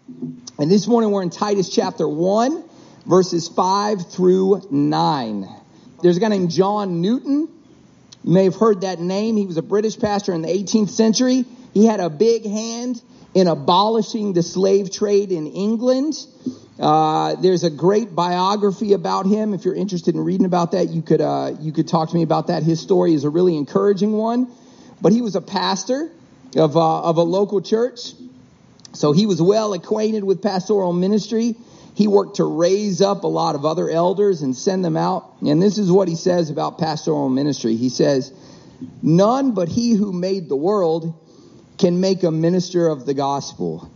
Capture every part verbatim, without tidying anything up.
And this morning we're in Titus chapter one, verses five through nine. There's a guy named John Newton. You may have heard that name. He was a British pastor in the eighteenth century. He had a big hand in abolishing the slave trade in England. Uh, there's a great biography about him. If you're interested in reading about that, you could uh, you could talk to me about that. His story is a really encouraging one. But he was a pastor of uh, of a local church, so he was well acquainted with pastoral ministry. He worked to raise up a lot of other elders and send them out. And this is what he says about pastoral ministry. He says, "None but he who made the world can make a minister of the gospel.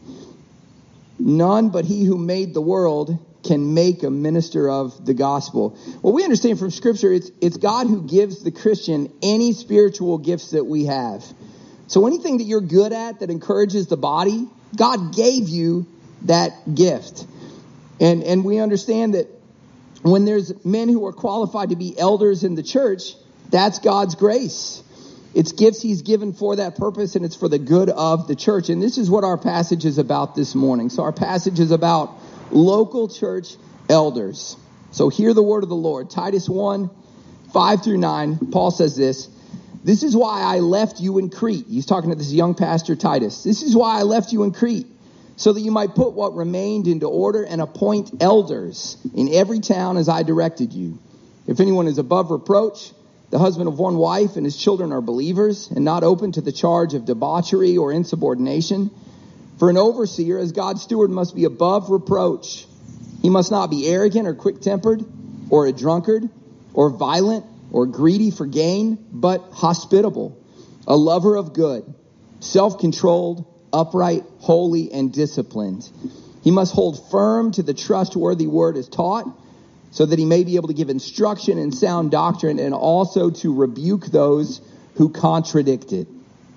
None but he who made the world can make a minister of the gospel." Well, we understand from Scripture, it's it's God who gives the Christian any spiritual gifts that we have. So anything that you're good at that encourages the body, God gave you that gift. And and we understand that when there's men who are qualified to be elders in the church, that's God's grace. It's gifts he's given for that purpose, and it's for the good of the church. And this is what our passage is about this morning. So our passage is about local church elders. So hear the word of the Lord. Titus one, five through nine, Paul says this. "This is why I left you in Crete." He's talking to this young pastor, Titus. "This is why I left you in Crete, so that you might put what remained into order and appoint elders in every town as I directed you. If anyone is above reproach, the husband of one wife, and his children are believers, and not open to the charge of debauchery or insubordination. For an overseer, as God's steward, must be above reproach. He must not be arrogant or quick-tempered, or a drunkard, or violent, or greedy for gain, but hospitable, a lover of good, self-controlled, upright, holy, and disciplined. He must hold firm to the trustworthy word as taught, so that he may be able to give instruction in sound doctrine and also to rebuke those who contradict it."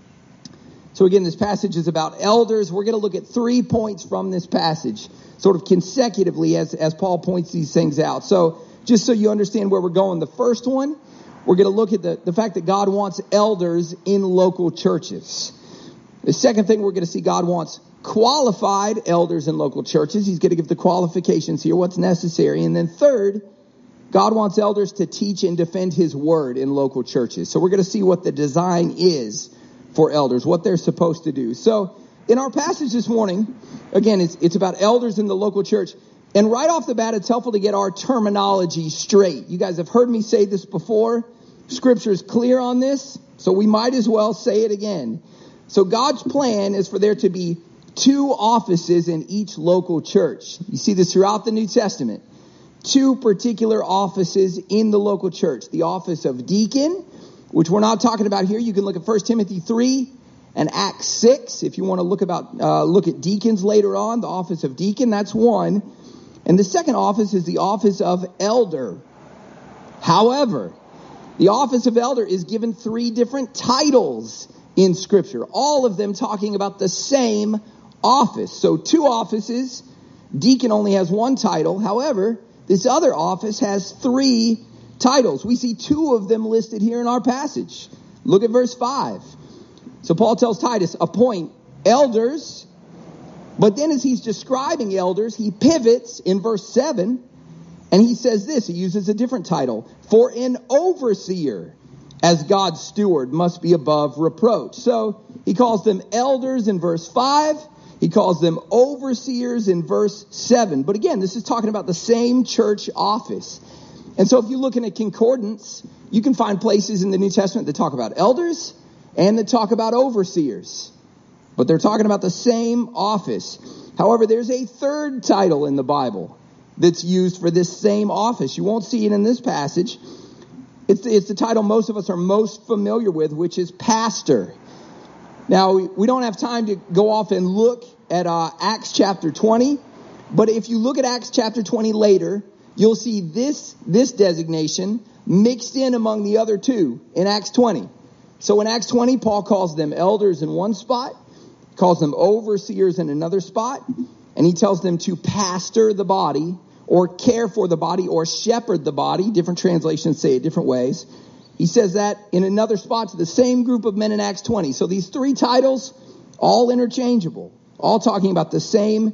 So again, this passage is about elders. We're going to look at three points from this passage, sort of consecutively as, as Paul points these things out. So just so you understand where we're going, the first one, we're going to look at the, the fact that God wants elders in local churches. The second thing, we're going to see God wants qualified elders in local churches. He's going to give the qualifications here, what's necessary. And then third, God wants elders to teach and defend his word in local churches. So we're going to see what the design is for elders, what they're supposed to do. So in our passage this morning, again, it's, it's about elders in the local church. And right off the bat, it's helpful to get our terminology straight. You guys have heard me say this before. Scripture is clear on this, so we might as well say it again. So God's plan is for there to be two offices in each local church. You see this throughout the New Testament. Two particular offices in the local church. The office of deacon, which we're not talking about here. You can look at First Timothy three and Acts six if you want to look about uh, look at deacons later on. The office of deacon, that's one. And the second office is the office of elder. However, the office of elder is given three different titles in Scripture, all of them talking about the same office. So two offices. Deacon only has one title. However, this other office has three titles. We see two of them listed here in our passage. Look at verse five. So Paul tells Titus, appoint elders. But then as he's describing elders, he pivots in verse seven. And he says this. He uses a different title. For an overseer, as God's steward, must be above reproach. So he calls them elders in verse five. He calls them overseers in verse seven. But again, this is talking about the same church office. And so if you look in a concordance, you can find places in the New Testament that talk about elders and that talk about overseers. But they're talking about the same office. However, there's a third title in the Bible that's used for this same office. You won't see it in this passage. It's, it's the title most of us are most familiar with, which is pastor. Now, we don't have time to go off and look at uh, Acts chapter twenty, but if you look at Acts chapter twenty later, you'll see this, this designation mixed in among the other two in Acts twenty. So in Acts twenty, Paul calls them elders in one spot, calls them overseers in another spot, and he tells them to pastor the body or care for the body or shepherd the body. Different translations say it different ways. He says that in another spot to the same group of men in Acts twenty. So these three titles, all interchangeable, all talking about the same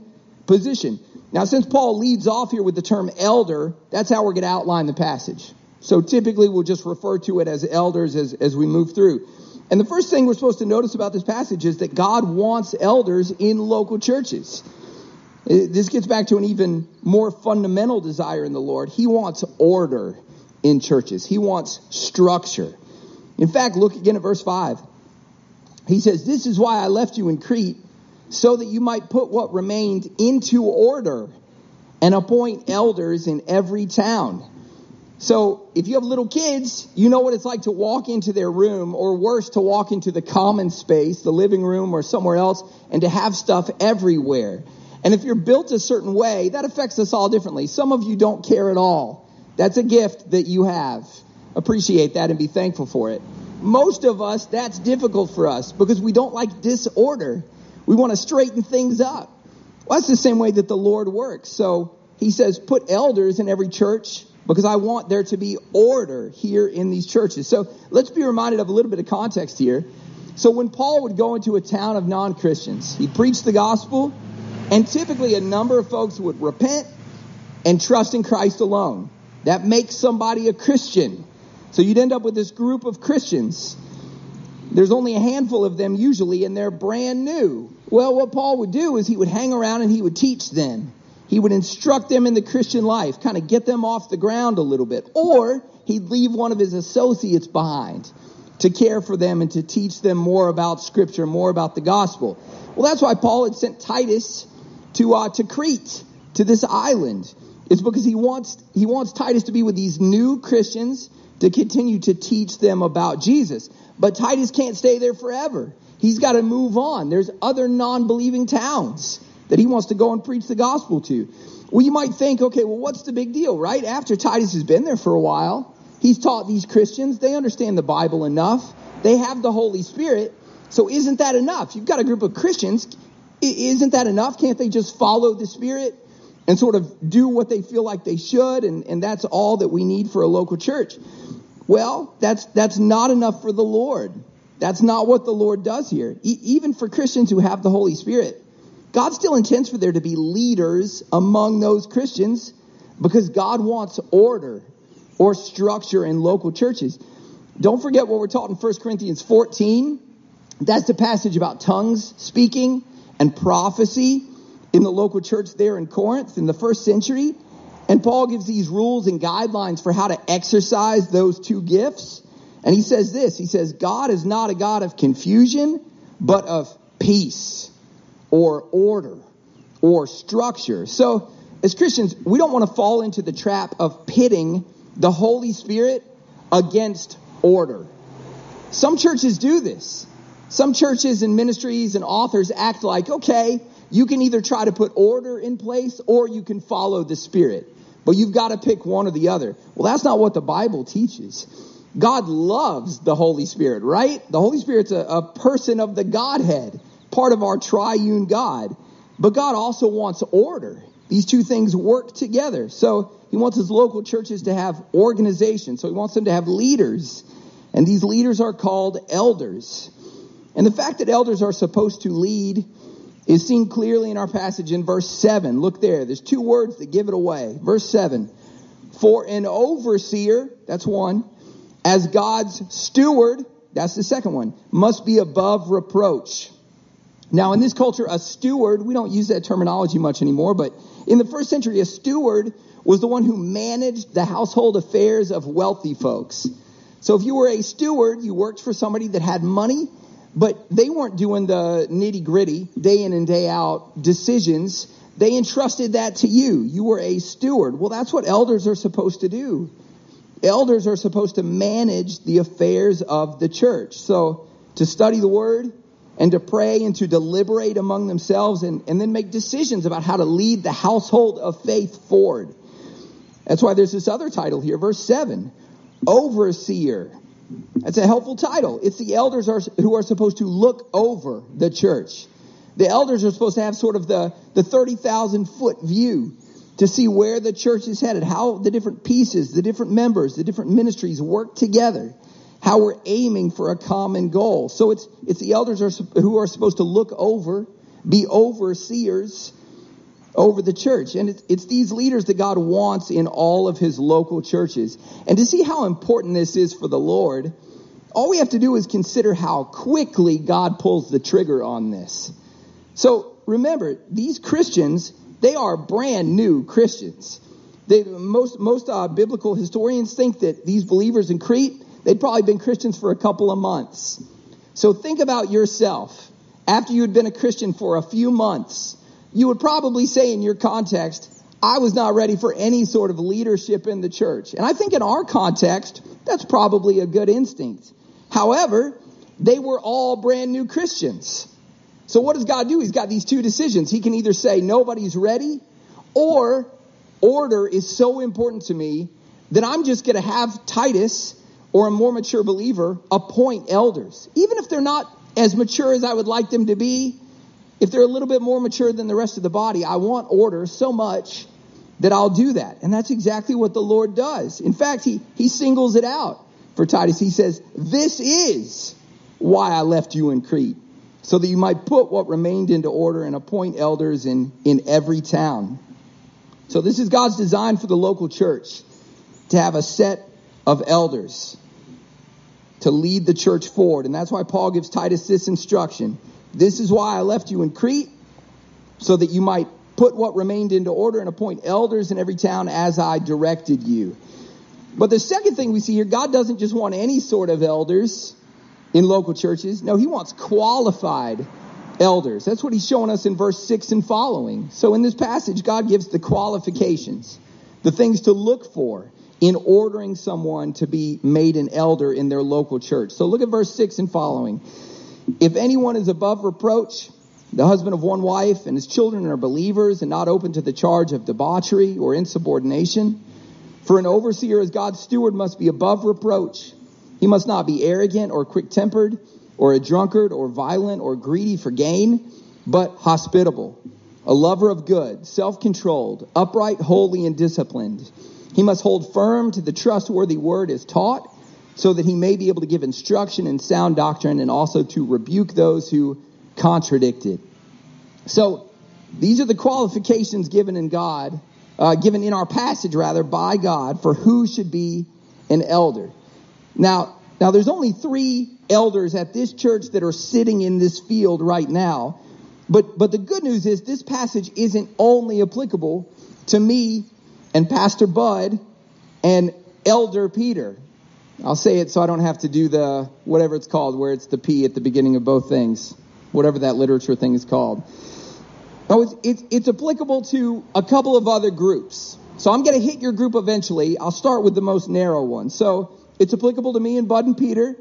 position. Now, since Paul leads off here with the term elder, that's how we're going to outline the passage. So typically we'll just refer to it as elders as, as we move through. And the first thing we're supposed to notice about this passage is that God wants elders in local churches. This gets back to an even more fundamental desire in the Lord. He wants order in churches. He wants structure. In fact, look again at verse five. He says, "This is why I left you in Crete, so that you might put what remained into order and appoint elders in every town." So if you have little kids, you know what it's like to walk into their room, or worse, to walk into the common space, the living room or somewhere else, and to have stuff everywhere. And if you're built a certain way, that affects us all differently. Some of you don't care at all. That's a gift that you have. Appreciate that and be thankful for it. Most of us, that's difficult for us because we don't like disorder. We want to straighten things up. Well, that's the same way that the Lord works. So he says, put elders in every church because I want there to be order here in these churches. So let's be reminded of a little bit of context here. So when Paul would go into a town of non-Christians, he'd preach the gospel, and typically a number of folks would repent and trust in Christ alone. That makes somebody a Christian. So you'd end up with this group of Christians. There's only a handful of them usually, and they're brand new. Well, what Paul would do is he would hang around and he would teach them. He would instruct them in the Christian life, kind of get them off the ground a little bit. Or he'd leave one of his associates behind to care for them and to teach them more about Scripture, more about the gospel. Well, that's why Paul had sent Titus to uh, to Crete, to this island. It's because he wants he wants Titus to be with these new Christians to continue to teach them about Jesus. But Titus can't stay there forever. He's got to move on. There's other non-believing towns that he wants to go and preach the gospel to. Well, you might think, okay, well, what's the big deal, right? After Titus has been there for a while, he's taught these Christians, they understand the Bible enough, they have the Holy Spirit, so isn't that enough? You've got a group of Christians, isn't that enough? Can't they just follow the Spirit and sort of do what they feel like they should, and, and that's all that we need for a local church? Well, that's that's not enough for the Lord. That's not what the Lord does here. E- even for Christians who have the Holy Spirit, God still intends for there to be leaders among those Christians because God wants order or structure in local churches. Don't forget what we're taught in First Corinthians fourteen. That's the passage about tongues speaking and prophecy in the local church there in Corinth in the first century. And Paul gives these rules and guidelines for how to exercise those two gifts. And he says this, he says, God is not a God of confusion, but of peace or order or structure. So as Christians, we don't want to fall into the trap of pitting the Holy Spirit against order. Some churches do this. Some churches and ministries and authors act like, okay, you can either try to put order in place or you can follow the Spirit. But you've got to pick one or the other. Well, that's not what the Bible teaches. God loves the Holy Spirit, right? The Holy Spirit's a, a person of the Godhead, part of our triune God. But God also wants order. These two things work together. So he wants his local churches to have organization. So he wants them to have leaders. And these leaders are called elders. And the fact that elders are supposed to lead is seen clearly in our passage in verse seven. Look there. There's two words that give it away. Verse seven. For an overseer, that's one, as God's steward, that's the second one, must be above reproach. Now, in this culture, a steward, we don't use that terminology much anymore, but in the first century, a steward was the one who managed the household affairs of wealthy folks. So if you were a steward, you worked for somebody that had money, but they weren't doing the nitty-gritty, day in and day out decisions. They entrusted that to you. You were a steward. Well, that's what elders are supposed to do. Elders are supposed to manage the affairs of the church. So to study the word and to pray and to deliberate among themselves and, and then make decisions about how to lead the household of faith forward. That's why there's this other title here, verse seven, overseer. That's a helpful title. It's the elders are, who are supposed to look over the church. The elders are supposed to have sort of the, the thirty thousand foot view to see where the church is headed, how the different pieces, the different members, the different ministries work together, how we're aiming for a common goal. So it's it's the elders are, who are supposed to look over, be overseers, over the church. And it's, it's these leaders that God wants in all of his local churches. And to see how important this is for the Lord, all we have to do is consider how quickly God pulls the trigger on this. So remember, these Christians, they are brand new Christians. They, most most uh, biblical historians think that these believers in Crete, they'd probably been Christians for a couple of months. So think about yourself. After you had been a Christian for a few months, you would probably say in your context, I was not ready for any sort of leadership in the church. And I think in our context, that's probably a good instinct. However, they were all brand new Christians. So what does God do? He's got these two decisions. He can either say nobody's ready, or order is so important to me that I'm just going to have Titus or a more mature believer appoint elders. Even if they're not as mature as I would like them to be, if they're a little bit more mature than the rest of the body, I want order so much that I'll do that. And that's exactly what the Lord does. In fact, he, he singles it out for Titus. He says, this is why I left you in Crete, so that you might put what remained into order and appoint elders in, in every town. So this is God's design for the local church, to have a set of elders to lead the church forward. And that's why Paul gives Titus this instruction. This is why I left you in Crete, so that you might put what remained into order and appoint elders in every town as I directed you. But the second thing we see here, God doesn't just want any sort of elders in local churches. No, he wants qualified elders. That's what he's showing us in verse six and following. So in this passage, God gives the qualifications, the things to look for in ordering someone to be made an elder in their local church. So look at verse six and following. If anyone is above reproach, the husband of one wife, and his children are believers and not open to the charge of debauchery or insubordination, for an overseer as God's steward must be above reproach. He must not be arrogant or quick-tempered or a drunkard or violent or greedy for gain, but hospitable, a lover of good, self-controlled, upright, holy, and disciplined. He must hold firm to the trustworthy word as taught, so that he may be able to give instruction in sound doctrine and also to rebuke those who contradict it. So these are the qualifications given in God, uh, given in our passage rather, by God for who should be an elder. Now, now there's only three elders at this church that are sitting in this field right now. But but the good news is this passage isn't only applicable to me and Pastor Bud and Elder Peter. I'll say it so I don't have to do the, whatever it's called, where it's the P at the beginning of both things, whatever that literature thing is called. Oh, it's, it's, it's applicable to a couple of other groups. So I'm going to hit your group eventually. I'll start with the most narrow one. So it's applicable to me and Bud and Peter.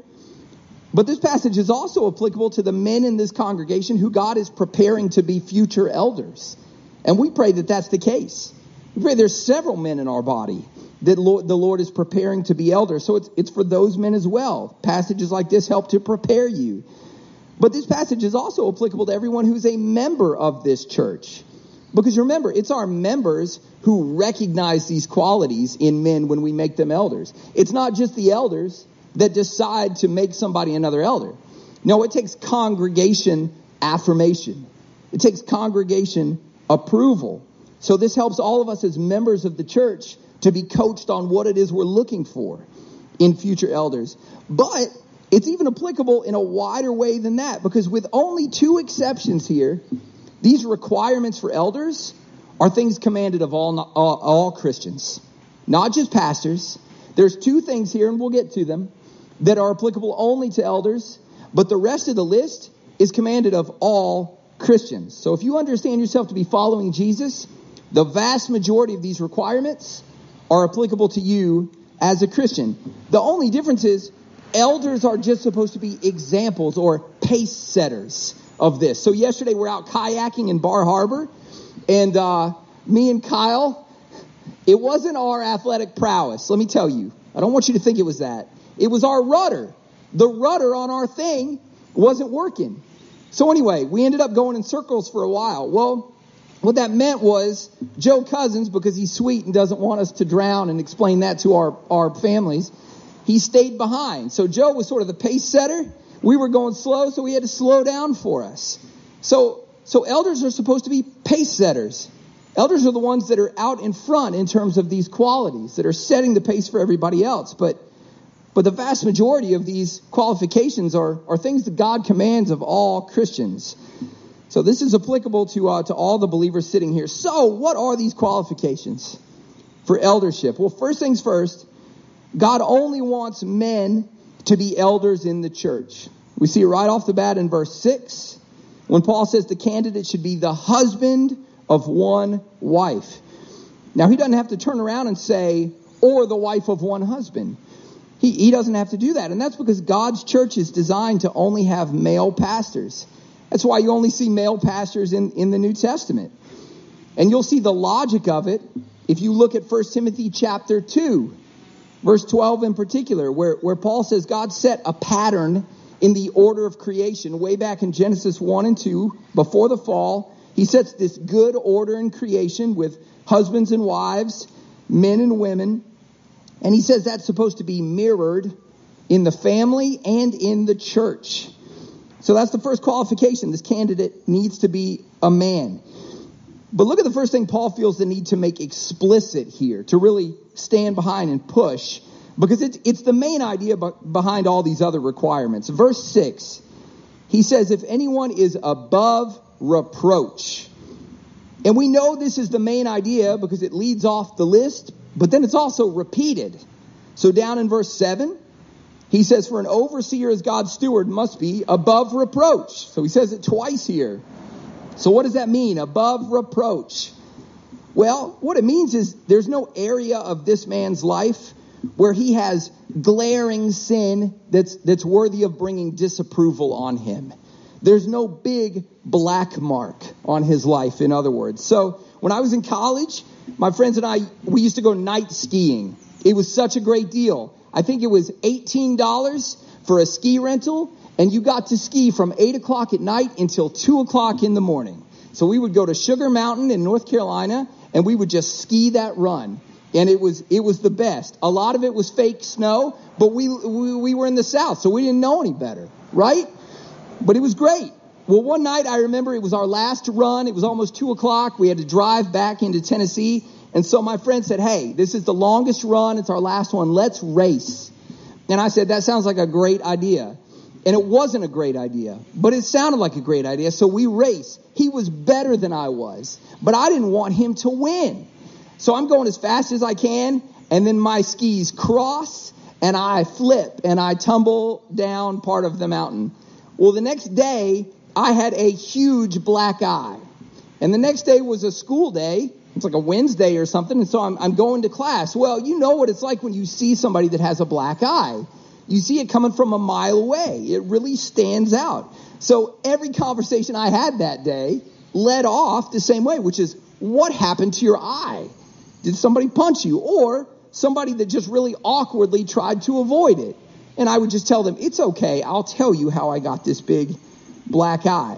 But this passage is also applicable to the men in this congregation who God is preparing to be future elders. And we pray that that's the case. We pray there's several men in our body that Lord, the Lord is preparing to be elders. So it's, it's for those men as well. Passages like this help to prepare you. But this passage is also applicable to everyone who's a member of this church. Because remember, it's our members who recognize these qualities in men when we make them elders. It's not just the elders that decide to make somebody another elder. No, it takes congregation affirmation. It takes congregation approval. So this helps all of us as members of the church to be coached on what it is we're looking for in future elders. But it's even applicable in a wider way than that, because with only two exceptions here, these requirements for elders are things commanded of all, all, all Christians, not just pastors. There's two things here, and we'll get to them, that are applicable only to elders, but the rest of the list is commanded of all Christians. So if you understand yourself to be following Jesus, the vast majority of these requirements are applicable to you as a Christian. The only difference is elders are just supposed to be examples or pace setters of this. So yesterday we're out kayaking in Bar Harbor, and uh, me and Kyle, it wasn't our athletic prowess, let me tell you. I don't want you to think it was that. It was our rudder. The rudder on our thing wasn't working. So anyway, we ended up going in circles for a while. Well, what that meant was Joe Cousins, because he's sweet and doesn't want us to drown and explain that to our, our families, he stayed behind. So Joe was sort of the pace setter. We were going slow, so he had to slow down for us. So, so elders are supposed to be pace setters. Elders are the ones that are out in front in terms of these qualities, that are setting the pace for everybody else. But but the vast majority of these qualifications are, are things that God commands of all Christians. So this is applicable to uh, to all the believers sitting here. So what are these qualifications for eldership? Well, first things first, God only wants men to be elders in the church. We see it right off the bat in verse six, when Paul says the candidate should be the husband of one wife. Now, he doesn't have to turn around and say, or the wife of one husband. He, he doesn't have to do that. And that's because God's church is designed to only have male pastors. That's why you only see male pastors in, in the New Testament. And you'll see the logic of it if you look at First Timothy chapter two, verse twelve in particular, where, where Paul says God set a pattern in the order of creation way back in Genesis one and two, before the fall. He sets this good order in creation with husbands and wives, men and women. And he says that's supposed to be mirrored in the family and in the church. So that's the first qualification. This candidate needs to be a man. But look at the first thing Paul feels the need to make explicit here, to really stand behind and push, because it's, it's the main idea behind all these other requirements. Verse six, he says, if anyone is above reproach. And we know this is the main idea because it leads off the list, but then it's also repeated. So down in verse seven, he says, for an overseer as God's steward must be above reproach. So he says it twice here. So what does that mean? Above reproach. Well, what it means is there's no area of this man's life where he has glaring sin that's that's worthy of bringing disapproval on him. There's no big black mark on his life, in other words. So when I was in college, my friends and I, we used to go night skiing. It was such a great deal. I think it was eighteen dollars for a ski rental, and you got to ski from eight o'clock at night until two o'clock in the morning. So we would go to Sugar Mountain in North Carolina, and we would just ski that run. And it was it was the best. A lot of it was fake snow, but we, we, we were in the South, so we didn't know any better, right? But it was great. Well, one night I remember it was our last run. It was almost two o'clock. We had to drive back into Tennessee. And so my friend said, hey, this is the longest run. It's our last one. Let's race. And I said, that sounds like a great idea. And it wasn't a great idea, but it sounded like a great idea. So we raced. He was better than I was, but I didn't want him to win. So I'm going as fast as I can. And then my skis cross and I flip and I tumble down part of the mountain. Well, the next day I had a huge black eye, and the next day was a school day. It's like a Wednesday or something. And so I'm, I'm going to class. Well, you know what it's like when you see somebody that has a black eye. You see it coming from a mile away. It really stands out. So every conversation I had that day led off the same way, which is, what happened to your eye? Did somebody punch you? Or somebody that just really awkwardly tried to avoid it? And I would just tell them, it's okay. I'll tell you how I got this big black eye.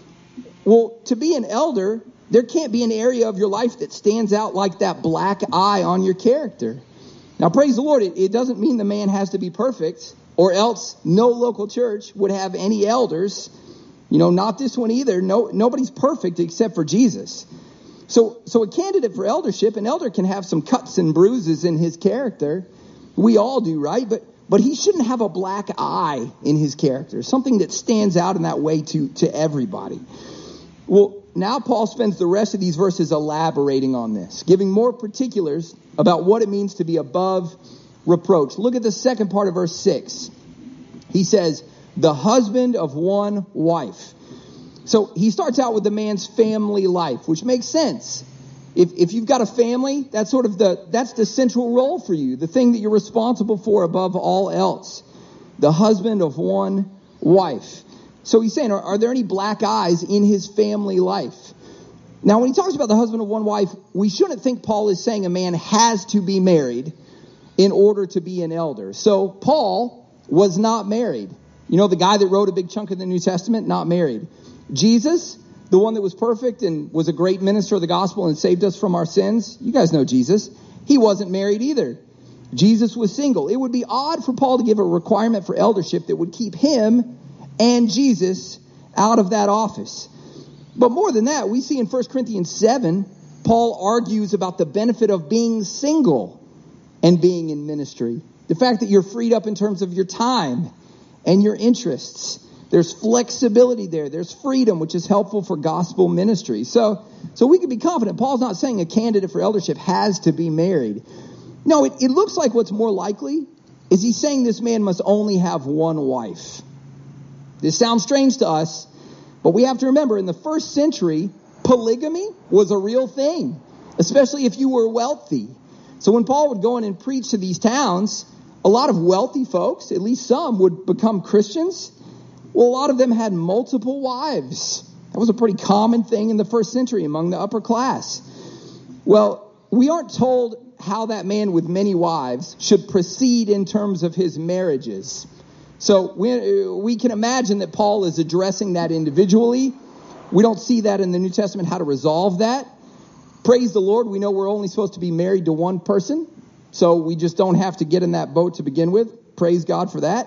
Well, to be an elder, there can't be an area of your life that stands out like that black eye on your character. Now, praise the Lord, it, it doesn't mean the man has to be perfect, or else no local church would have any elders. You know, not this one either. No, nobody's perfect except for Jesus. So, so a candidate for eldership, an elder can have some cuts and bruises in his character. We all do, right? But but he shouldn't have a black eye in his character, something that stands out in that way to, to everybody. Well, now Paul spends the rest of these verses elaborating on this, giving more particulars about what it means to be above reproach. Look at the second part of verse six. He says, the husband of one wife. So he starts out with the man's family life, which makes sense. If if you've got a family, that's sort of the that's the central role for you, the thing that you're responsible for above all else. The husband of one wife. So he's saying, are, are there any black eyes in his family life? Now, when he talks about the husband of one wife, we shouldn't think Paul is saying a man has to be married in order to be an elder. So Paul was not married. You know, the guy that wrote a big chunk of the New Testament, not married. Jesus, the one that was perfect and was a great minister of the gospel and saved us from our sins. You guys know Jesus. He wasn't married either. Jesus was single. It would be odd for Paul to give a requirement for eldership that would keep him and Jesus out of that office. But more than that, we see in First Corinthians seven Paul argues about the benefit of being single and being in ministry. The fact that you're freed up in terms of your time and your interests. There's flexibility there. There's freedom, which is helpful for gospel ministry. So, so we can be confident. Paul's not saying a candidate for eldership has to be married. No, it, it looks like what's more likely is he's saying this man must only have one wife. This sounds strange to us, but we have to remember in the first century, polygamy was a real thing, especially if you were wealthy. So when Paul would go in and preach to these towns, a lot of wealthy folks, at least some, would become Christians. Well, a lot of them had multiple wives. That was a pretty common thing in the first century among the upper class. Well, we aren't told how that man with many wives should proceed in terms of his marriages. So we, we can imagine that Paul is addressing that individually. We don't see that in the New Testament, how to resolve that. Praise the Lord, we know we're only supposed to be married to one person, so we just don't have to get in that boat to begin with. Praise God for that.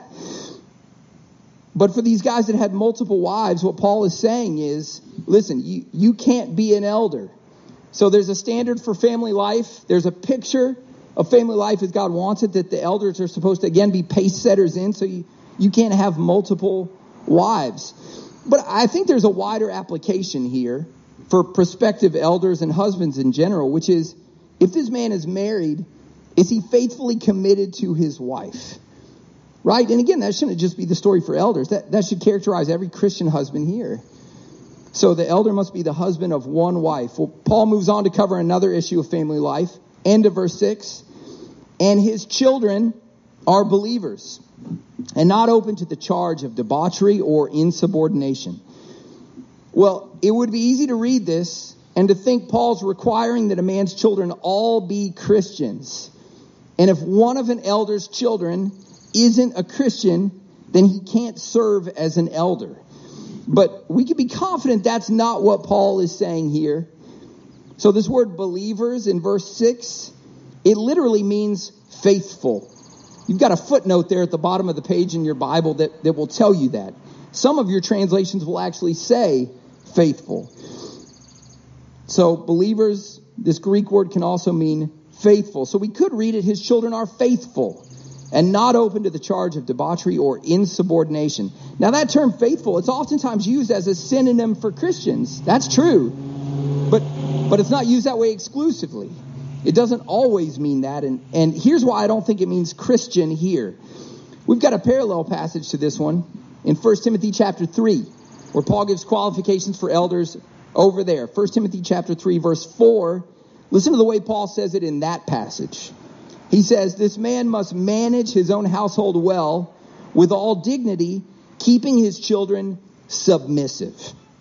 But for these guys that had multiple wives, what Paul is saying is, listen, you, you can't be an elder. So there's a standard for family life. There's a picture of family life as God wants it, that the elders are supposed to, again, be pace setters in, so you, you can't have multiple wives. But I think there's a wider application here for prospective elders and husbands in general, which is, if this man is married, is he faithfully committed to his wife? Right? And again, that shouldn't just be the story for elders. That, that should characterize every Christian husband here. So the elder must be the husband of one wife. Well, Paul moves on to cover another issue of family life. End of verse six. And his children are believers and not open to the charge of debauchery or insubordination. Well, it would be easy to read this and to think Paul's requiring that a man's children all be Christians. And if one of an elder's children isn't a Christian, then he can't serve as an elder. But we can be confident that's not what Paul is saying here. So this word believers in verse six, it literally means faithful. You've got a footnote there at the bottom of the page in your Bible that, that will tell you that. Some of your translations will actually say faithful. So believers, this Greek word can also mean faithful. So we could read it, his children are faithful and not open to the charge of debauchery or insubordination. Now that term faithful, it's oftentimes used as a synonym for Christians. That's true. But but it's not used that way exclusively. It doesn't always mean that. And, and here's why I don't think it means Christian here. We've got a parallel passage to this one in First Timothy chapter three, where Paul gives qualifications for elders over there. First Timothy chapter three, verse four. Listen to the way Paul says it in that passage. He says, this man must manage his own household well, with all dignity, keeping his children submissive.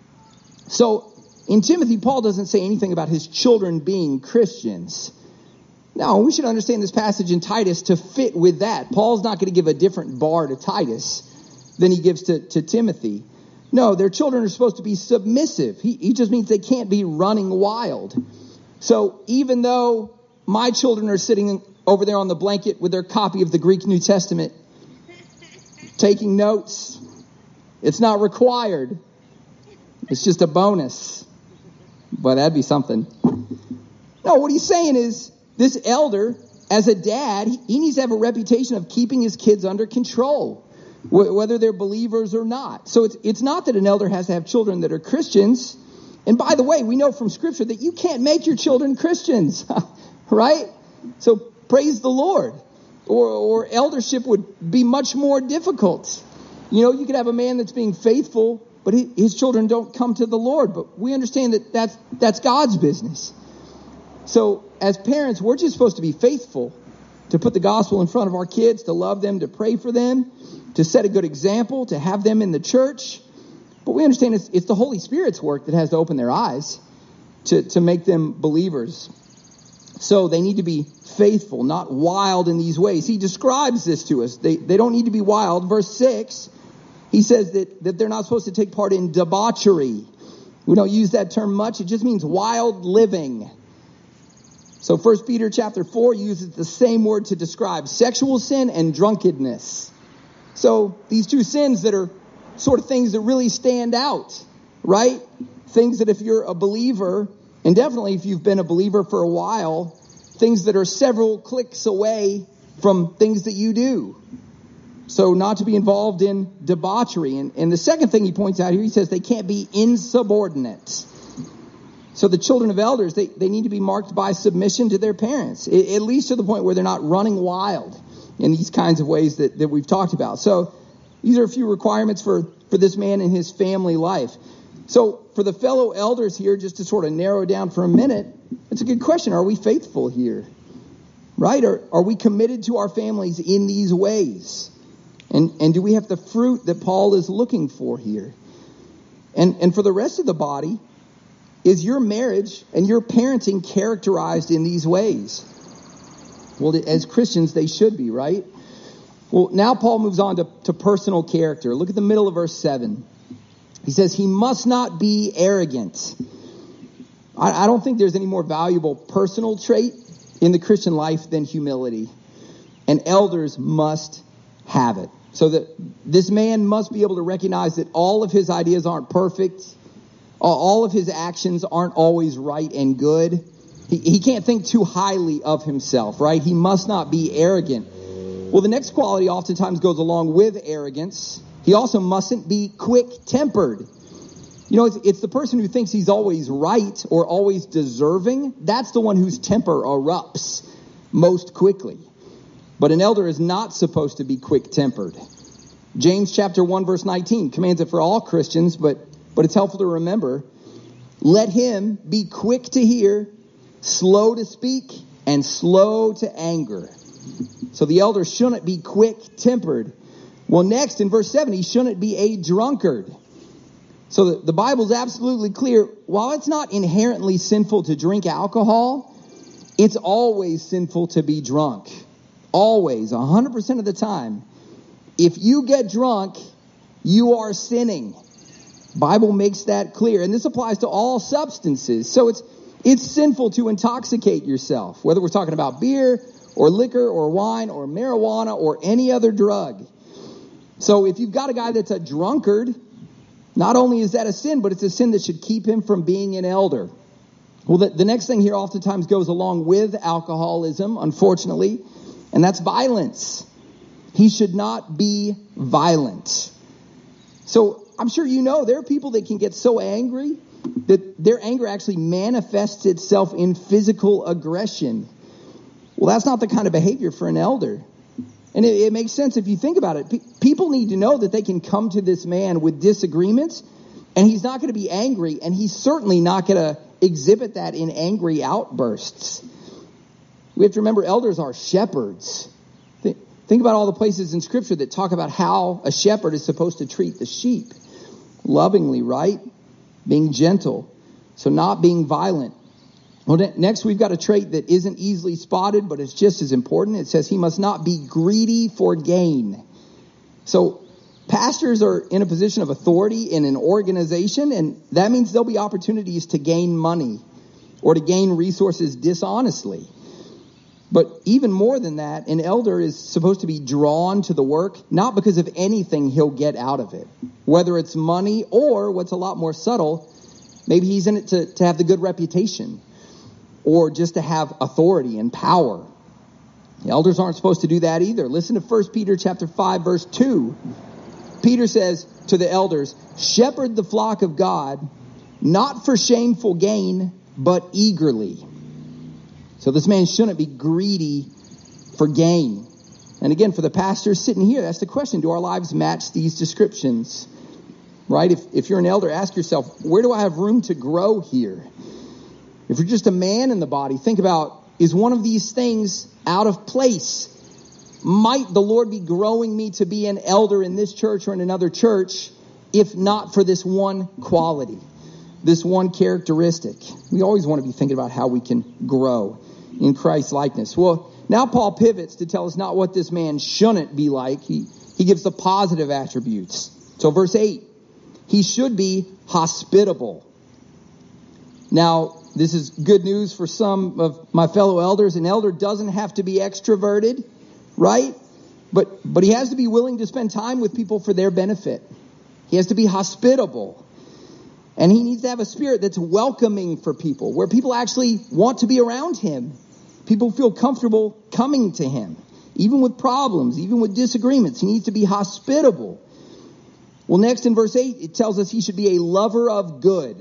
So in Timothy, Paul doesn't say anything about his children being Christians. Now, we should understand this passage in Titus to fit with that. Paul's not going to give a different bar to Titus than he gives to, to Timothy. No, their children are supposed to be submissive. He, he just means they can't be running wild. So even though my children are sitting over there on the blanket with their copy of the Greek New Testament, taking notes, it's not required. It's just a bonus. But that'd be something. No, what he's saying is this elder, as a dad, he needs to have a reputation of keeping his kids under control, whether they're believers or not. So it's it's not that an elder has to have children that are Christians. And by the way, we know from Scripture that you can't make your children Christians, right? So praise the Lord. Or, or eldership would be much more difficult. You know, you could have a man that's being faithful, but his children don't come to the Lord. But we understand that that's, that's God's business. So as parents, we're just supposed to be faithful, to put the gospel in front of our kids, to love them, to pray for them, to set a good example, to have them in the church. But we understand it's, it's the Holy Spirit's work that has to open their eyes to, to make them believers. So they need to be faithful, not wild in these ways. He describes this to us. They, they don't need to be wild. Verse six, he says that, that they're not supposed to take part in debauchery. We don't use that term much. It just means wild living. So First Peter chapter four uses the same word to describe sexual sin and drunkenness. So these two sins that are sort of things that really stand out, right? Things that if you're a believer, And definitely if you've been a believer for a while, things that are several clicks away from things that you do. So not to be involved in debauchery. And, and the second thing he points out here, he says they can't be insubordinate. So the children of elders, they, they need to be marked by submission to their parents, at least to the point where they're not running wild in these kinds of ways that, that we've talked about. So these are a few requirements for, for this man and his family life. So for the fellow elders here, just to sort of narrow down for a minute, it's a good question. Are we faithful here? Right? Or are we committed to our families in these ways? And, and do we have the fruit that Paul is looking for here? And, and for the rest of the body, is your marriage and your parenting characterized in these ways? Well, as Christians, they should be, right? Well, now Paul moves on to, to personal character. Look at the middle of verse seven. He says, he must not be arrogant. I, I don't think there's any more valuable personal trait in the Christian life than humility. And elders must have it. So that this man must be able to recognize that all of his ideas aren't perfect. All of his actions aren't always right and good. He, he can't think too highly of himself, right? He must not be arrogant. Well, the next quality oftentimes goes along with arrogance. He also mustn't be quick-tempered. You know, it's, it's the person who thinks he's always right or always deserving. That's the one whose temper erupts most quickly. But an elder is not supposed to be quick-tempered. James chapter one, verse nineteen commands it for all Christians, but But it's helpful to remember, let him be quick to hear, slow to speak, and slow to anger. So the elder shouldn't be quick-tempered. Well, next in verse seven, he shouldn't be a drunkard. So the, the Bible's absolutely clear. While it's not inherently sinful to drink alcohol, it's always sinful to be drunk. Always, one hundred percent of the time. If you get drunk, you are sinning. Bible makes that clear. And this applies to all substances. So it's it's sinful to intoxicate yourself, whether we're talking about beer or liquor or wine or marijuana or any other drug. So if you've got a guy that's a drunkard, not only is that a sin, but it's a sin that should keep him from being an elder. Well, the, the next thing here oftentimes goes along with alcoholism, unfortunately, and that's violence. He should not be violent. So I'm sure you know there are people that can get so angry that their anger actually manifests itself in physical aggression. Well, that's not the kind of behavior for an elder. And it, it makes sense if you think about it. P- people need to know that they can come to this man with disagreements, and he's not going to be angry, and he's certainly not going to exhibit that in angry outbursts. We have to remember elders are shepherds. Th- think about all the places in Scripture that talk about how a shepherd is supposed to treat the sheep. Lovingly, right? Being gentle. So not being violent. Well, next we've got a trait that isn't easily spotted, but it's just as important. It says he must not be greedy for gain. So pastors are in a position of authority in an organization, and that means there'll be opportunities to gain money or to gain resources dishonestly. But even more than that, an elder is supposed to be drawn to the work, not because of anything he'll get out of it, whether it's money or, what's a lot more subtle, maybe he's in it to, to have the good reputation or just to have authority and power. The elders aren't supposed to do that either. Listen to First Peter chapter five, verse two. Peter says to the elders, shepherd the flock of God, not for shameful gain, but eagerly. So this man shouldn't be greedy for gain. And again, for the pastors sitting here, that's the question. Do our lives match these descriptions? Right? If, if you're an elder, ask yourself, where do I have room to grow here? If you're just a man in the body, think about, is one of these things out of place? Might the Lord be growing me to be an elder in this church or in another church, if not for this one quality, this one characteristic? We always want to be thinking about how we can grow in Christ's likeness. Well, now Paul pivots to tell us not what this man shouldn't be like. He, he gives the positive attributes. So verse eight, he should be hospitable. Now, this is good news for some of my fellow elders. An elder doesn't have to be extroverted, right? But but he has to be willing to spend time with people for their benefit. He has to be hospitable. And he needs to have a spirit that's welcoming for people, where people actually want to be around him. People feel comfortable coming to him, even with problems, even with disagreements. He needs to be hospitable. Well, next in verse eight, it tells us he should be a lover of good.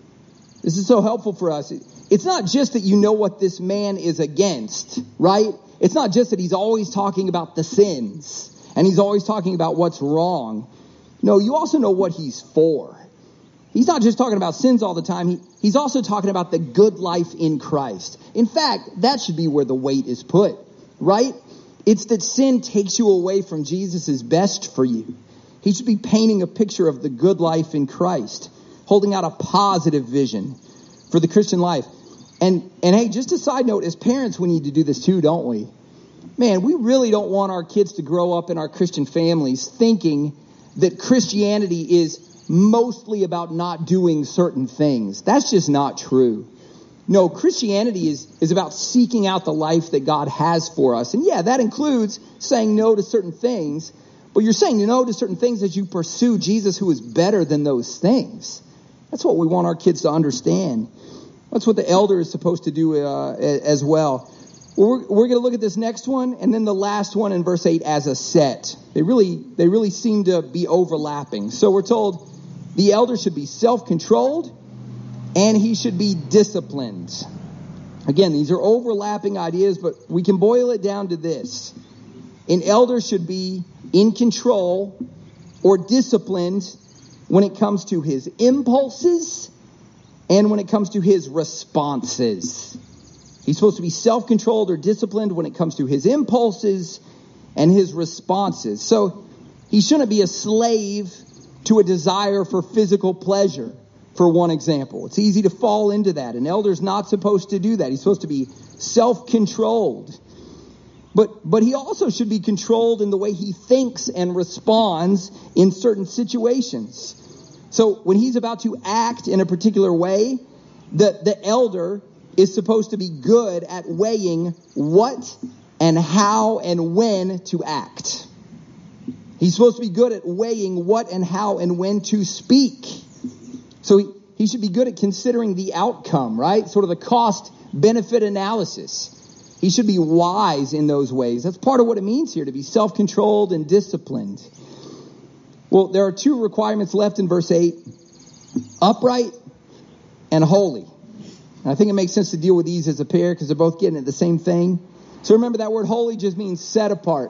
This is so helpful for us. It's not just that you know what this man is against, right? It's not just that he's always talking about the sins and he's always talking about what's wrong. No, you also know what he's for. He's not just talking about sins all the time. He, he's also talking about the good life in Christ. In fact, that should be where the weight is put, right? It's that sin takes you away from Jesus' best for you. He should be painting a picture of the good life in Christ, holding out a positive vision for the Christian life. And, and hey, just a side note, as parents, we need to do this too, don't we? Man, we really don't want our kids to grow up in our Christian families thinking that Christianity is mostly about not doing certain things. That's just not true. No, Christianity is, is about seeking out the life that God has for us. And yeah, that includes saying no to certain things, but you're saying no to certain things as you pursue Jesus, who is better than those things. That's what we want our kids to understand. That's what the elder is supposed to do uh, as well. We're, we're going to look at this next one and then the last one in verse eight as a set. They really, they really seem to be overlapping. So we're told the elder should be self-controlled and he should be disciplined. Again, these are overlapping ideas, but we can boil it down to this. An elder should be in control or disciplined when it comes to his impulses and when it comes to his responses. He's supposed to be self-controlled or disciplined when it comes to his impulses and his responses. So he shouldn't be a slave to a desire for physical pleasure, for one example. It's easy to fall into that. An elder's not supposed to do that. He's supposed to be self-controlled. But, but he also should be controlled in the way he thinks and responds in certain situations. So when he's about to act in a particular way, the, the elder is supposed to be good at weighing what and how and when to act. He's supposed to be good at weighing what and how and when to speak. So he, he should be good at considering the outcome, right? Sort of the cost-benefit analysis. He should be wise in those ways. That's part of what it means here, to be self-controlled and disciplined. Well, there are two requirements left in verse eight. Upright and holy. And I think it makes sense to deal with these as a pair because they're both getting at the same thing. So remember, that word holy just means set apart.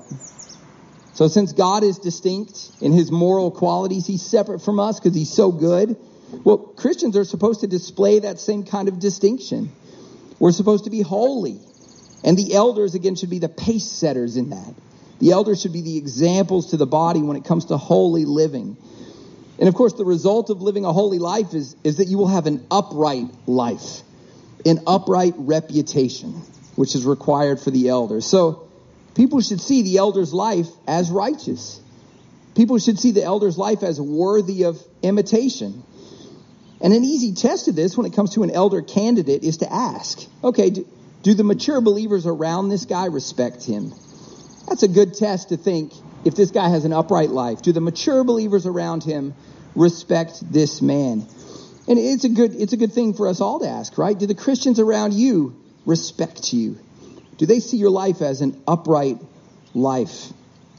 So since God is distinct in his moral qualities, he's separate from us because he's so good. Well, Christians are supposed to display that same kind of distinction. We're supposed to be holy. And the elders, again, should be the pace setters in that. The elders should be the examples to the body when it comes to holy living. And of course, the result of living a holy life is, is that you will have an upright life, an upright reputation, which is required for the elders. So people should see the elder's life as righteous. People should see the elder's life as worthy of imitation. And an easy test of this when it comes to an elder candidate is to ask, okay, do, do the mature believers around this guy respect him? That's a good test to think if this guy has an upright life. Do the mature believers around him respect this man? And it's a good it's a good thing for us all to ask, right? Do the Christians around you respect you? Do they see your life as an upright life?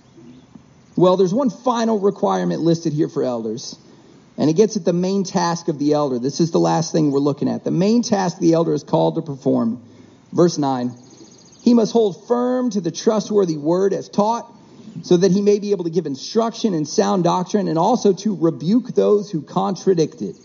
Well, there's one final requirement listed here for elders, and it gets at the main task of the elder. This is the last thing we're looking at. The main task the elder is called to perform. Verse nine, he must hold firm to the trustworthy word as taught, so that he may be able to give instruction in sound doctrine and also to rebuke those who contradict it.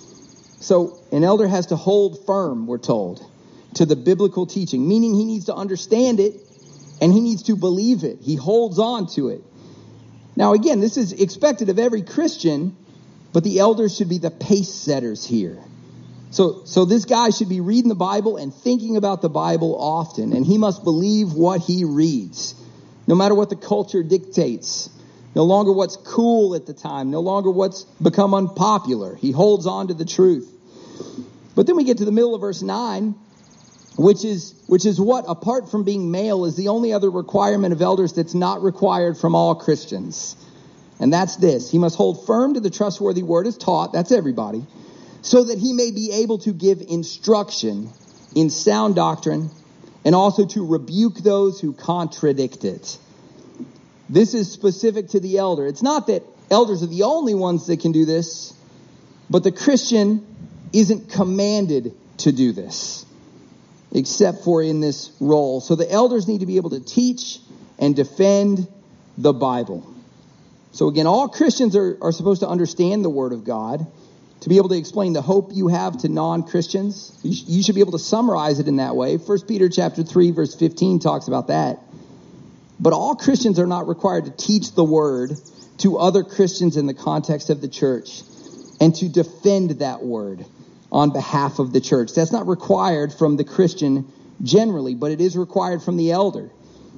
So an elder has to hold firm, we're told, to the biblical teaching, meaning he needs to understand it and he needs to believe it. He holds on to it. Now, again, this is expected of every Christian, but the elders should be the pace setters here. So, so this guy should be reading the Bible and thinking about the Bible often, and he must believe what he reads, no matter what the culture dictates, no longer what's cool at the time, no longer what's become unpopular. He holds on to the truth. But then we get to the middle of verse nine, which is which is what, apart from being male, is the only other requirement of elders that's not required from all Christians. And that's this. He must hold firm to the trustworthy word as taught. That's everybody. so that he may be able to give instruction in sound doctrine and also to rebuke those who contradict it. This is specific to the elder. It's not that elders are the only ones that can do this, but the Christian isn't commanded to do this, except for in this role. So the elders need to be able to teach and defend the Bible. So again, all Christians are, are supposed to understand the Word of God, to be able to explain the hope you have to non-Christians. You, sh- you should be able to summarize it in that way. First Peter chapter three, verse fifteen talks about that. But all Christians are not required to teach the Word to other Christians in the context of the church and to defend that Word on behalf of the church. That's not required from the Christian generally, but it is required from the elder.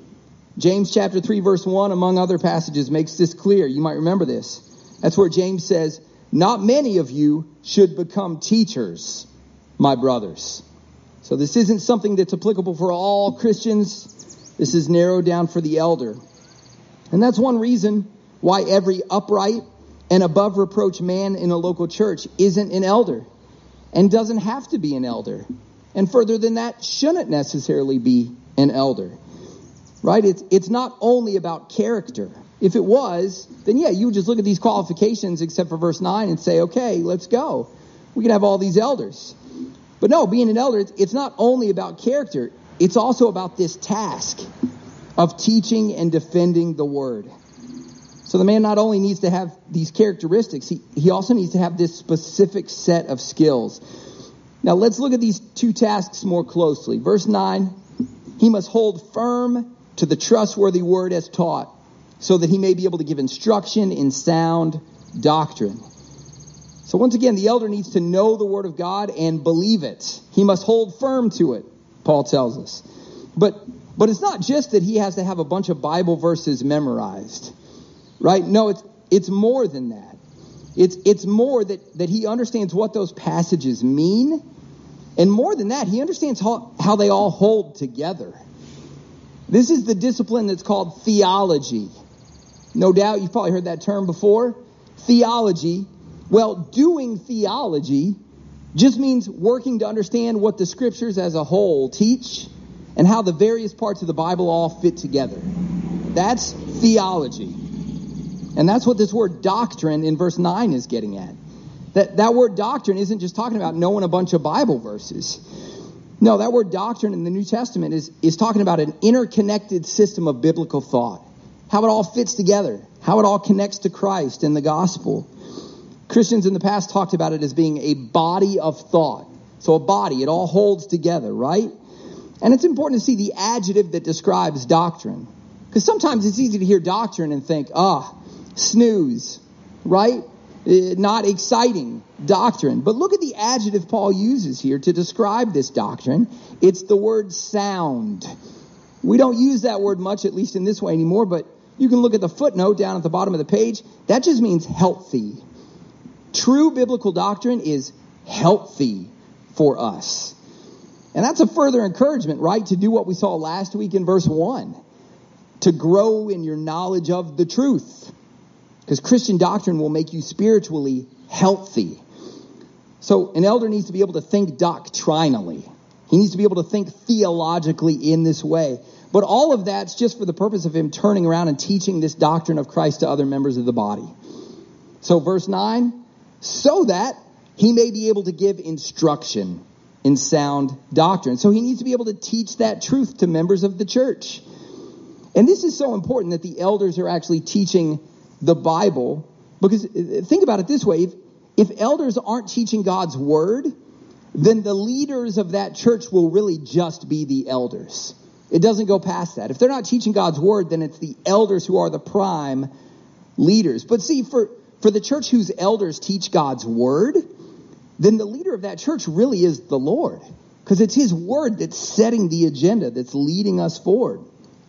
James chapter three, verse one, among other passages, makes this clear. You might remember this. That's where James says, "Not many of you should become teachers, my brothers." So this isn't something that's applicable for all Christians. This is narrowed down for the elder. And that's one reason why every upright and above reproach man in a local church isn't an elder and doesn't have to be an elder. And further than that, shouldn't necessarily be an elder. Right? It's, it's not only about character. If it was, then yeah, you would just look at these qualifications except for verse nine and say, okay, let's go. We can have all these elders. But no, being an elder, it's not only about character. It's also about this task of teaching and defending the Word. So the man not only needs to have these characteristics, he, he also needs to have this specific set of skills. Now let's look at these two tasks more closely. Verse nine, he must hold firm to the trustworthy word as taught, so that he may be able to give instruction in sound doctrine. So once again, the elder needs to know the Word of God and believe it. He must hold firm to it, Paul tells us. But but it's not just that he has to have a bunch of Bible verses memorized, right? No, it's it's more than that. It's it's more that, that he understands what those passages mean. And more than that, he understands how, how they all hold together. This is the discipline that's called theology. No doubt you've probably heard that term before. Theology. Well, doing theology just means working to understand what the Scriptures as a whole teach and how the various parts of the Bible all fit together. That's theology. And that's what this word doctrine in verse nine is getting at. That, that word doctrine isn't just talking about knowing a bunch of Bible verses. No, that word doctrine in the New Testament is, is talking about an interconnected system of biblical thought. How it all fits together. How it all connects to Christ and the gospel. Christians in the past talked about it as being a body of thought. So a body, it all holds together, right? And it's important to see the adjective that describes doctrine. Because sometimes it's easy to hear doctrine and think, ah, snooze, right? Not exciting doctrine. But look at the adjective Paul uses here to describe this doctrine. It's the word sound. We don't use that word much, at least in this way anymore, but you can look at the footnote down at the bottom of the page. That just means healthy. True biblical doctrine is healthy for us. And that's a further encouragement, right, to do what we saw last week in verse one. To grow in your knowledge of the truth. Because Christian doctrine will make you spiritually healthy. So an elder needs to be able to think doctrinally. He needs to be able to think theologically in this way. But all of that's just for the purpose of him turning around and teaching this doctrine of Christ to other members of the body. So verse nine, so that he may be able to give instruction in sound doctrine. So he needs to be able to teach that truth to members of the church. And this is so important that the elders are actually teaching the Bible, because think about it this way. If, if elders aren't teaching God's word, then the leaders of that church will really just be the elders. It doesn't go past that. If they're not teaching God's word, then it's the elders who are the prime leaders. But see, for, for the church whose elders teach God's word, then the leader of that church really is the Lord, because it's his word that's setting the agenda, that's leading us forward.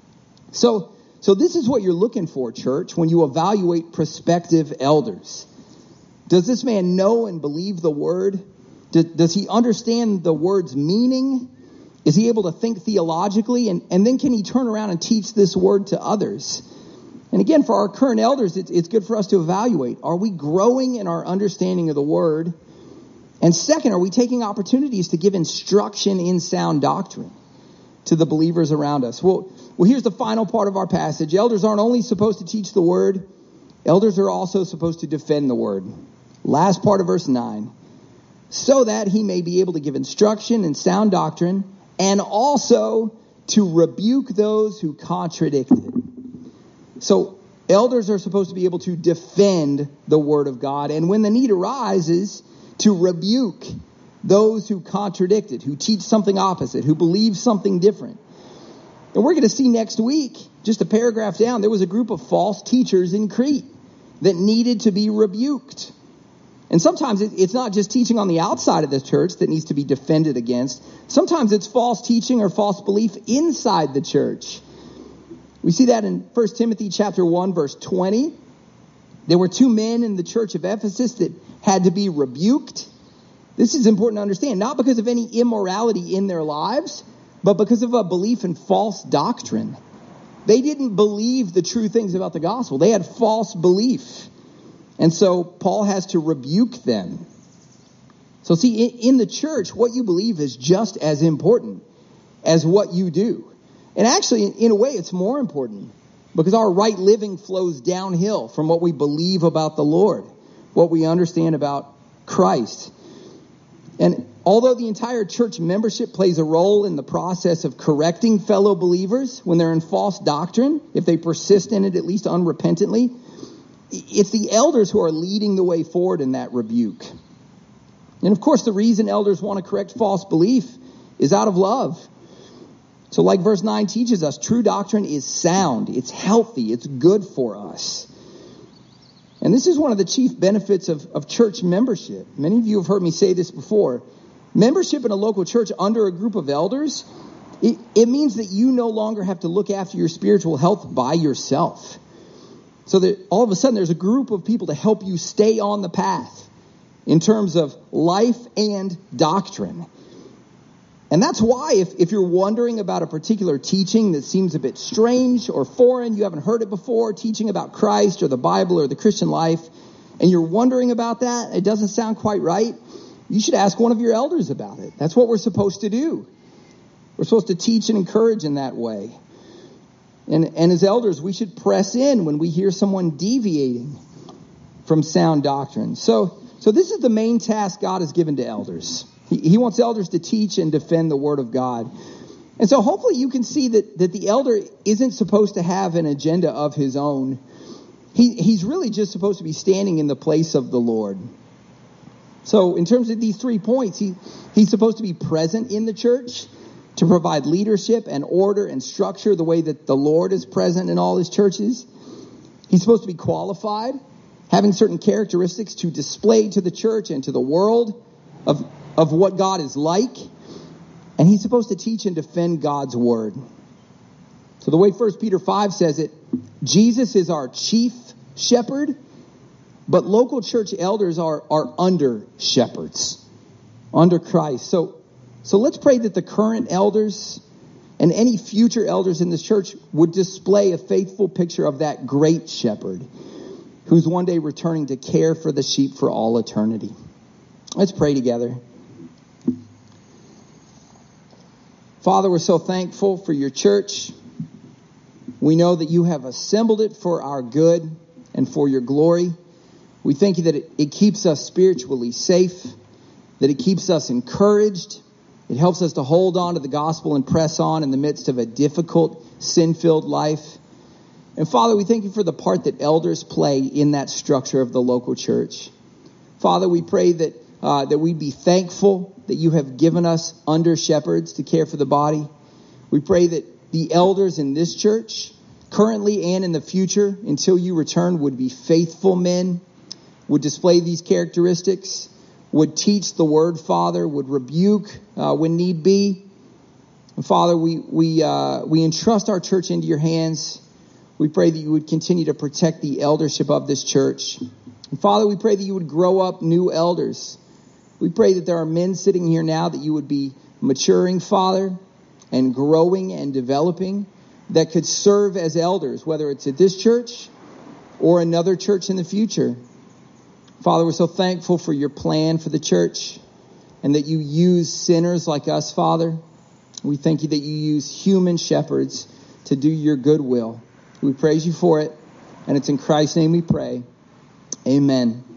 So, So this is what you're looking for, church, when you evaluate prospective elders. Does this man know and believe the word? Does he understand the word's meaning? Is he able to think theologically? And, and then can he turn around and teach this word to others? And again, for our current elders, it's, it's good for us to evaluate. Are we growing in our understanding of the word? And second, are we taking opportunities to give instruction in sound doctrine to the believers around us? Well, well, here's the final part of our passage. Elders aren't only supposed to teach the word, elders are also supposed to defend the word. Last part of verse nine. So that he may be able to give instruction in sound doctrine and also to rebuke those who contradict it. So elders are supposed to be able to defend the word of God, and when the need arises, to rebuke those who contradict it, who teach something opposite, who believe something different. And we're going to see next week, just a paragraph down, there was a group of false teachers in Crete that needed to be rebuked. And sometimes it's not just teaching on the outside of the church that needs to be defended against. Sometimes it's false teaching or false belief inside the church. We see that in First Timothy chapter one, verse twenty. There were two men in the church of Ephesus that had to be rebuked. This is important to understand, not because of any immorality in their lives, but because of a belief in false doctrine. They didn't believe the true things about the gospel. They had false belief. And so Paul has to rebuke them. So see, in the church, what you believe is just as important as what you do. And actually, in a way, it's more important because our right living flows downhill from what we believe about the Lord, what we understand about Christ. And although the entire church membership plays a role in the process of correcting fellow believers when they're in false doctrine, if they persist in it at least unrepentantly, it's the elders who are leading the way forward in that rebuke. And of course, the reason elders want to correct false belief is out of love. So like verse nine teaches us, true doctrine is sound, it's healthy, it's good for us. And this is one of the chief benefits of, of church membership. Many of you have heard me say this before. Membership in a local church under a group of elders, it, it means that you no longer have to look after your spiritual health by yourself. So that all of a sudden there's a group of people to help you stay on the path in terms of life and doctrine. And that's why if, if you're wondering about a particular teaching that seems a bit strange or foreign, you haven't heard it before, teaching about Christ or the Bible or the Christian life, and you're wondering about that, it doesn't sound quite right, you should ask one of your elders about it. That's what we're supposed to do. We're supposed to teach and encourage in that way. And, and as elders, we should press in when we hear someone deviating from sound doctrine. So, so this is the main task God has given to elders. He, he wants elders to teach and defend the word of God. And so hopefully you can see that, that the elder isn't supposed to have an agenda of his own. He, he's really just supposed to be standing in the place of the Lord. So in terms of these three points, he, he's supposed to be present in the church, to provide leadership and order and structure the way that the Lord is present in all his churches. He's supposed to be qualified, having certain characteristics to display to the church and to the world of, of what God is like. And he's supposed to teach and defend God's word. So the way First Peter five says it, Jesus is our chief shepherd, but local church elders are, are under shepherds, under Christ. So So let's pray that the current elders and any future elders in this church would display a faithful picture of that great shepherd who's one day returning to care for the sheep for all eternity. Let's pray together. Father, we're so thankful for your church. We know that you have assembled it for our good and for your glory. We thank you that it, it keeps us spiritually safe, that it keeps us encouraged. It helps us to hold on to the gospel and press on in the midst of a difficult, sin-filled life. And Father, we thank you for the part that elders play in that structure of the local church. Father, we pray that uh, that we'd be thankful that you have given us under shepherds to care for the body. We pray that the elders in this church, currently and in the future, until you return, would be faithful men, would display these characteristics, would teach the word, Father, would rebuke uh, when need be. And Father, we we uh, we entrust our church into your hands. We pray that you would continue to protect the eldership of this church. And Father, we pray that you would grow up new elders. We pray that there are men sitting here now that you would be maturing, Father, and growing and developing that could serve as elders, whether it's at this church or another church in the future. Father, we're so thankful for your plan for the church. and that you use sinners like us, Father. We thank you that you use human shepherds to do your good will. We praise you for it, and it's in Christ's name we pray. Amen.